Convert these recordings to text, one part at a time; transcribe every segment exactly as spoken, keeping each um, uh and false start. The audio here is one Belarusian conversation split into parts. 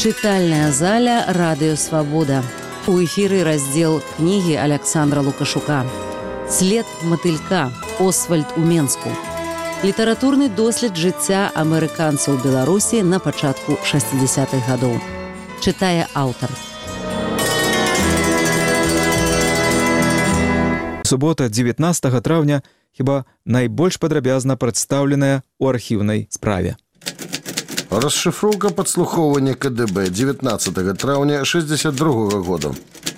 Чытальная заля «Радыё Свабода». У эфіры раздзел кнігі Аляксандра Лукашука. «След матылька. Освальд у Менску». Літаратурны дослед жыцця амерыканцаў Беларусі на пачатку шэсцідзясятых гадоў. Чытае аўтар. Субота дзевятнаццатага траўня хіба найбольш падрабязна прадстаўленая ў архіўнай справе. Расшифроўка падслухоўвання ка дэ бэ дзевятнаццатага траўня шэсцьдзесят другога года.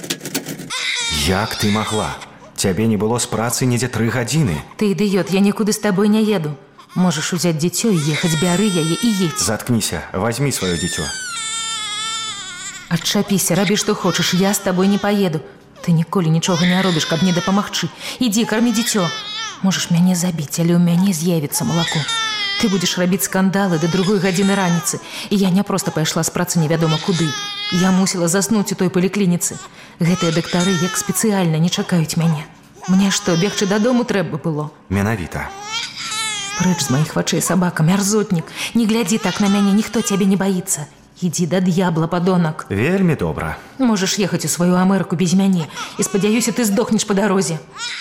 Як ты могла? Цябе не было з працы недзе тры гадзіны. Ты ідыёт, я нікуды з табой не еду. Можаш узяць дзіцё і ехаць, бяры яе і едзь. Заткніся, возьми сваё дзіцё. Адчапіся, рабі што хочаш, я з табой не паеду. Ты ніколі нічога не робіш, каб мне дапамагчы. Ідзі, кармі дзіцё. Можаш мяне забіць, але ў мяне з'явіцца малако. Ты будзеш рабіць скандалы да другой гадзіны раніцы. І я не проста пайшла з працы невядома куды. Я мусіла заснуць у той паліклініцы. Гэтыя дактары як спецыяльна не чакаюць мяне. Мне што, бегчы дадому трэба было? Менавіта. Прэч з маіх вачэй, сабака, мярзотнік. Не глядзі так на мяне, ніхто цябе не баіцца. Ідзі да д'ябла, падонак. Вельмі добра. Можаш ехаць у сваю Амерыку без мяне. І спадзяюся, ты здохнеш па дарозе.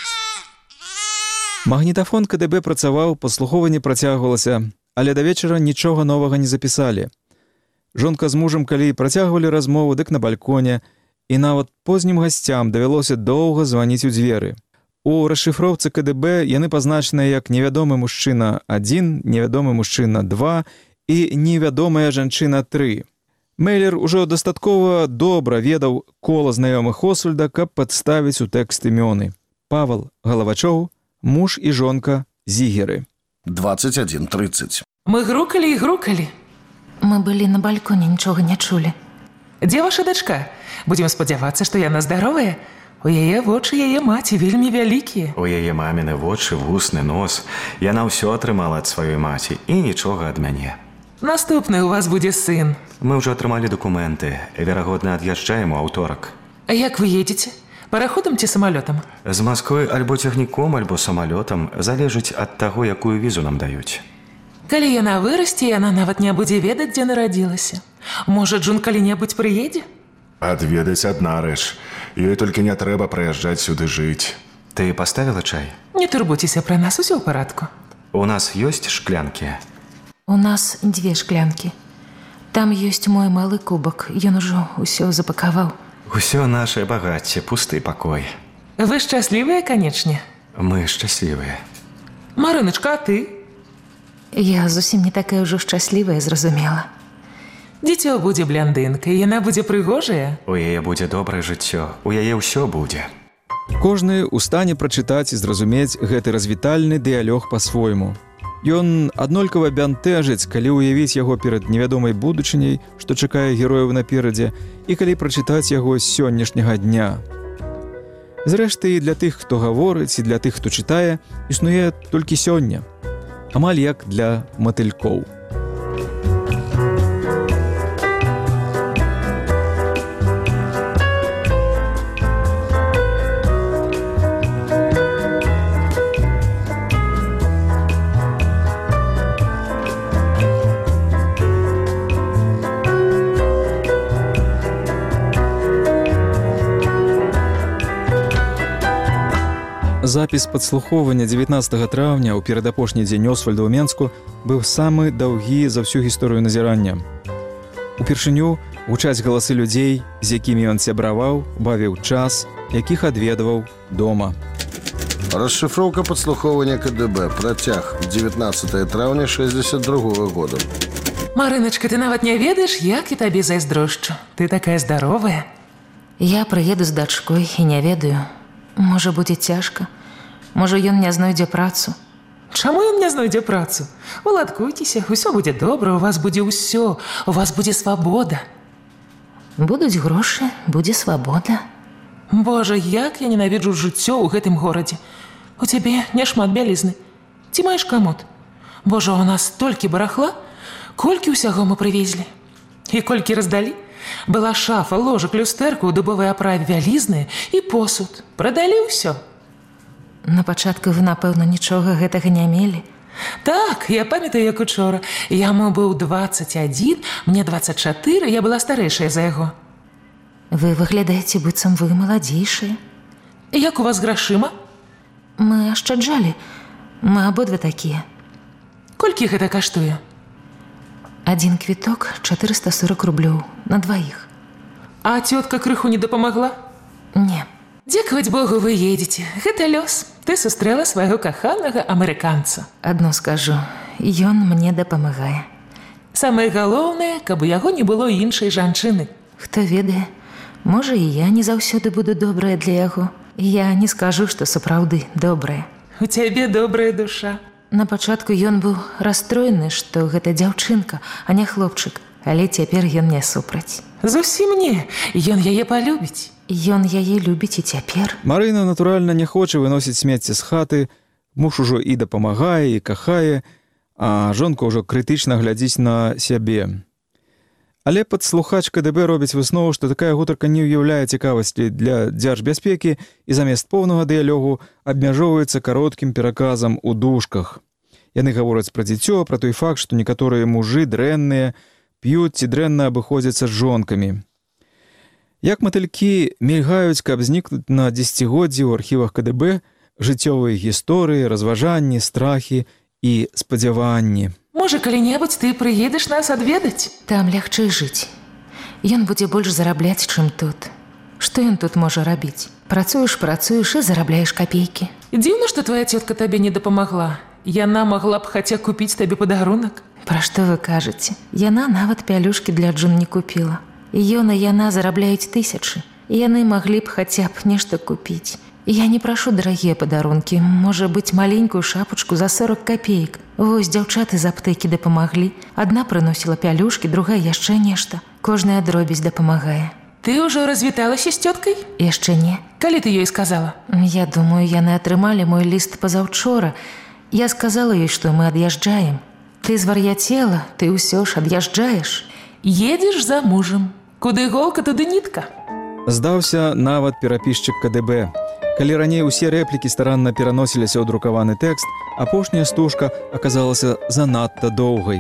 Магнітафон ка дэ бэ працаваў, паслухоўванне працягвалася, але да вечара нічога новага не запісалі. Жонка з мужам, калі працягвалі размову, дык на балконе, і нават познім гасцям давялося доўга званіць у дзверы. У расшыфроўцы ка дэ бэ яны пазначаныя як невядомы мужчына адзін, невядомы мужчына два і невядомая жанчына тры. Мэйлер ужо дастаткова добра ведаў кола знаёмых Освальда, каб падставіць у тэкст імёны. Павал Галавачоў, муж і жонка Зігеры. двадцать один тридцать. Мы грукалі і грукалі. Мы былі на балконе, нічога не чулі. Дзе ваша дачка? Будзем спадзявацца, што яна здаровая. У яе вочы яе маці вельмі вялікія. У яе маміны вочы, вусны нос. Яна ўсё атрымала ад сваёй маці і нічога ад мяне. Наступны у вас будзе сын. Мы ўжо атрымалі дакументы. Верагодна, ад'язджаем у аўторак. А як вы едзеце? Параходам ці самалётам? З Масквы альбо цягніком, альбо самалётам залежыць ад таго, якую візу нам даюць. Калі яна вырасце, яна нават не будзе ведаць, дзе нарадзілася. Можа, Джун калі-небудзь прыедзе? Адведаць адна рэч. Ёй толькі не трэба прыязджаць сюды жыць. Ты паставіла чай? Не турбуйцеся пра нас, усё ў парадку. У нас ёсць шклянкі? У нас дзве шклянкі. Там ёсць мой малы кубак. Ён ужо ўсё запакаваў. Усё наше багацце, пусты пакой. Вы шчаслівыя, канечне? Мы шчаслівыя. Марыначка, а ты? Я зусім не такая ўжо шчаслівая, зразумела. Дзіцё будзе бляндынкай, яна будзе прыгожая. У яе будзе добрае жыццё, у яе ўсё будзе. Кожны ў стане прачытаць і зразумець гэты развітальны дыялог па-свойму. Ён аднолькава бянтэжыць, калі ўявіць яго перад невядомай будучыняй, што чакае герояў наперадзе, і калі прачытаць яго з сённяшняга дня. Зрэшты, і для тых, хто гаворыць, і для тых, хто чытае, існуе толькі сёння. Амаль як для матылькоў. Запіс падслухоўвання дзевятнаццатага траўня ў перадапошні дзень Освальда ў Менску быў самы даўгі за ўсю гісторыю назірання. Упершыню гучаць галасы людзей, з якімі ён сябраваў, бавіў час, якіх адведваў дома. Расшифроўка падслухоўвання ка дэ бэ. Працяг. дзевятнаццатага траўня шэсцьдесят другога года. Марыначка, ты нават не ведаеш, як і табе зайздрошчу. Ты такая здаровая. Я прыеду з дачкой і не ведаю. Можа, будзе цяжка. Можа, ён не знойдзе працу. Чаму ён не знойдзе працу? Уладкуйцеся, усё будзе добра, у вас будзе ўсё, у вас будзе свабода. Будуць грошы, будзе свабода. Божа, як я ненавіджу жыццё ў гэтым горадзе. У цябе няшмат бялізны. Ці маеш камод? Божа, у нас столькі барахла, колькі ўсяго мы прывезлі. І колькі раздалі? Была шафа, ложак, люстэрка ў дубовай аправе, вялізная і посуд. Прадалі ўсё. На пачатку вы, напэўна, нічога гэтага не мелі. Так, я памятаю, як учора. Яму быў дваццаць адзін, мне дваццаць чатыры, я была старэйшая за яго. Вы выглядаеце, быццам вы маладзейшыя. Як у вас з грашыма? Мы ашчаджалі. Мы абодва такія. Колькі гэта каштуе? Адзін квіток чатырыста сорак рублёў на дваіх. А цётка крыху не дапамагла? Не. Дзякаваць Богу, вы едзеце. Гэта лёс. Ты сустрэла свайго каханага амерыканца. Адно скажу, ён мне дапамагае. Самае галоўнае, каб у яго не было іншай жанчыны. Хто ведае, можа і я не заўсёды буду добрая для яго. Я не скажу, што сапраўды добрая. У цябе добрая душа. На пачатку ён быў расстроены, што гэта дзяўчынка, а не хлопчык, але цяпер ён не супраць. Зусім не, ён яе палюбіць. Ён яе любіць і цяпер. Марына, натуральна, не хоча выносіць смецце з хаты, муж ужо і дапамагае, і кахае, а жонка ўжо крытычна глядзіць на сябе. Але падслухач КДБ робіць выснову, што такая гутарка не ўяўляе цікавасці для дзяржбяспекі і замест поўнага дыялогу абмяжоўваецца кароткім пераказам у дужках. Яны гавораць пра дзіцё, пра той факт, што некаторыя мужы дрэнныя, п'юць ці дрэнна абыходзяцца з жонкамі. Як матылькі мільгаюць, каб знікнуць на дзесяцігоддзі ў архівах КДБ жыццёвыя гісторыі, разважанні, страхі і спадзяванні. Можа, калі-небудзь ты прыедзеш нас адведаць? Там лягчэй жыць. Ён будзе больш зарабляць, чым тут. Што ён тут можа рабіць? Працуеш, працуеш і зарабляеш капейкі. Дзіўна, што твая цётка табе не дапамагла. Яна магла б хаця купіць табе падарунак. Пра што вы кажаце? Яна нават пялюшкі для Джун не купіла. Ён і яна зарабляюць тысячы. Яны маглі б хаця б нешта купіць. Я не прашу дарагія падарункі, можа быць, маленькую шапачку за сорок капеек. Вось дзяўчаты з аптэкі дапамаглі. Адна прыносіла пялюшкі, другая яшчэ нешта. Кожная дробязь дапамагае. Ты ўжо развіталася з цёткай? Яшчэ не. Калі ты ёй сказала? Я думаю, яны атрымалі мой ліст пазаўчора. Я сказала ёй, што мы ад'язджаем. Ты звар'яцела, ты ўсё ж ад'язджаеш. Едзеш за мужам. Куды іголка, туды нітка. Здаўся нават перапісчык КДБ. Калі раней усе рэплікі старанна пераносіліся ў друкаваны тэкст, апошняя стужка аказалася занадта доўгай.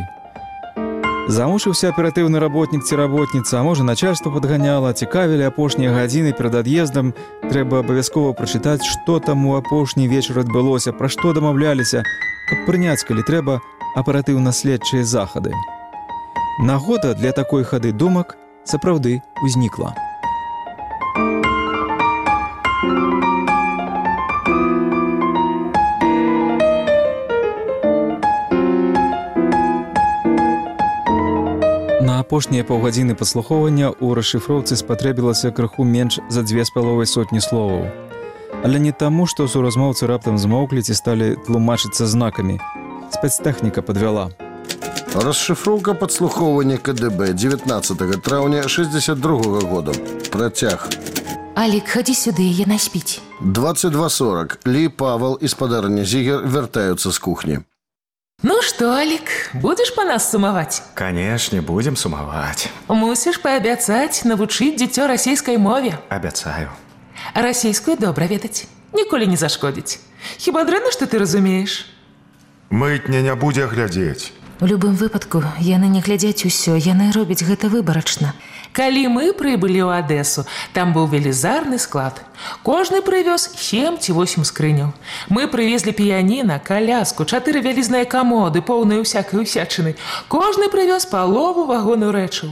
Замучыўся аператыўны работнік ці работніца, а можа, начальства падганяла, цікавілі апошнія гадзіны перад ад'ездам, трэба абавязкова прачытаць, што там у апошні вечар адбылося, пра што дамаўляліся, каб прыняць, калі трэба, аператыўна-следчыя захады. Нагода для такой хады думак сапраўды ўзнікла. На апошнія паўгадзіны падслухоўвання ў расшыфроўцы спатрэбілася крыху менш за дзве з паловай сотні словаў. Але не таму, што суразмоўцы раптам змоўклі ці сталі тлумачыцца знакамі. Спецтэхніка падвяла. Расшифровка подслуховывания КДБ девятнадцатого траўня шестьдесят другого года. Протяг. Алік, ходи сюды, яна спіць. двадцать два сорок. Ли, Павел и спадарня Зигер вертаются с кухни. Ну что, Алик, будешь по нас сумаваць? Канешне, будем сумаваць. Мусіш паабяцаць навучыць дзіцё расійскай мове. Абяцаю. Расійскую добра ведаць. Ніколі не зашкодзіць. Хіба дрэнна, што ты разумееш? Мытня не будзе глядзець. У любым выпадку яны не глядзяць усё, яны робяць гэта выбарачна. Калі мы прыбылі ў Адэсу, там быў велізарны склад. Кожны прывёз сем ці восем скрыняў. Мы прывезлі піяніна, каляску, чатыры вялізныя камоды, поўныя усякай усячыны. Кожны прывёз палову вагону рэчаў.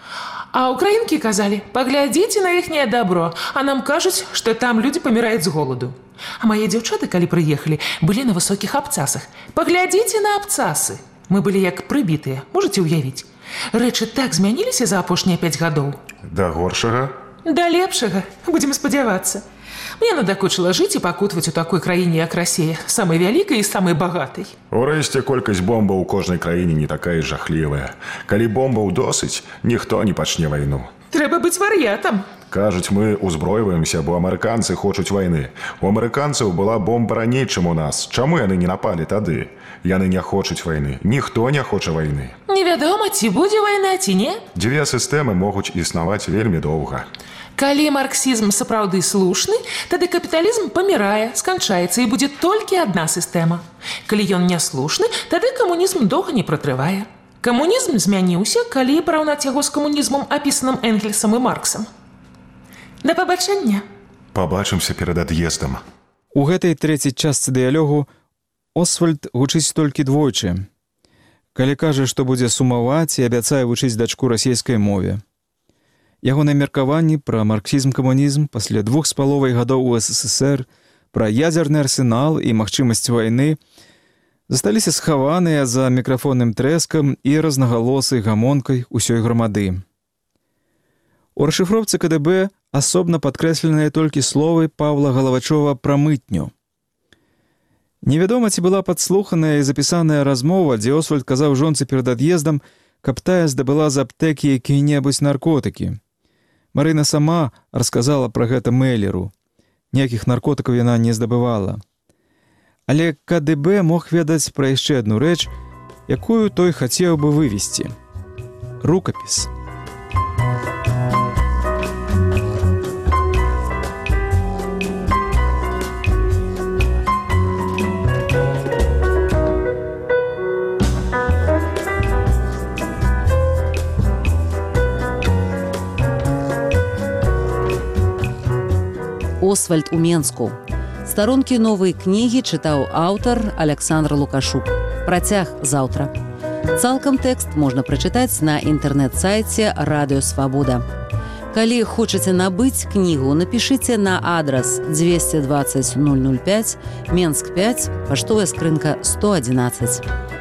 А украінкі казалі, паглядзіце на іхняе дабро, а нам кажуць, што там людзі паміраюць з голаду. А мае дзяўчаты, калі прыехалі, былі на высокіх абцасах. Паглядзіце на абцасы. Мы былі як прыбітыя, можаце ўявіць. Рэчы так змяніліся за апошнія пяць гадоў. Да горшага? Да лепшага, будзем спадзявацца. Мне надакучыла жыць і пакутваць у такой краіне, як Расія, самай вялікай і самай багатай. Урэшце, колькасць бомбаў у кожнай краіне не такая жахлівая. Калі бомбаў досыць, ніхто не пачне вайну. Трэба быць вар'ятам. Кажуць, мы ўзброіваемся, бо амерыканцы хочуць вайны. У амерыканцаў была бомба раней, чым у нас. Чаму яны не напалі тады? Яны не хочуць вайны. Ніхто не хоча вайны. Невядома, ці будзе вайна, ці не. Дзве сістэмы могуць існаваць вельмі доўга. Калі марксізм сапраўды слушны, тады капіталізм памірае, сканчаецца і будзе толькі адна сістэма. Калі ён не слушны, тады камунізм доўга не пратрывае. Камунізм змяніўся, калі параўнаць яго з камунізмам, апісаным Энгельсам і Марксам. Да пабачэння. Пабачымся перад ад'ездам. У гэтай трэцяй частцы дыялогу Освальд гучыць толькі двойчы. Калі кажа, што будзе сумаваць і абяцае вучыць дачку расійскай мове. Ягоныя меркаванні пра марксізм-камунізм пасля двух з паловай гадоў у СССР, пра ядзерны арсенал і магчымасць вайны засталіся схаваныя за мікрафонным трэскам і рознагалосай гамонкай усёй грамады. У расшыфроўцы КДБ асобна падкрэсленыя толькі словы Павла Галавачова пра мытню. Невядома, ці была падслуханая і запісаная размова, дзе Освальд казаў жонцы перад ад'ездам, каб тая здабыла з аптэкі якія-небудзь наркотыкі. Марына сама расказала пра гэта Мэлеру. Ніякіх наркотыкаў яна не здабывала. Але КДБ мог ведаць пра яшчэ адну рэч, якую той хацеў бы вывесці. Рукапіс. Освальд у Менску. Старонкі новай кнігі чытаў аўтар Александр Лукашук. Працяг заўтра. Цалкам тэкст можна прачытаць на інтэрнэт-сайце Радыё Свабода. Калі хочаце набыць кнігу, напішыце на адрас двести двадцать ноль ноль пять, Менск пять, паштовая скрынка сто одиннадцать.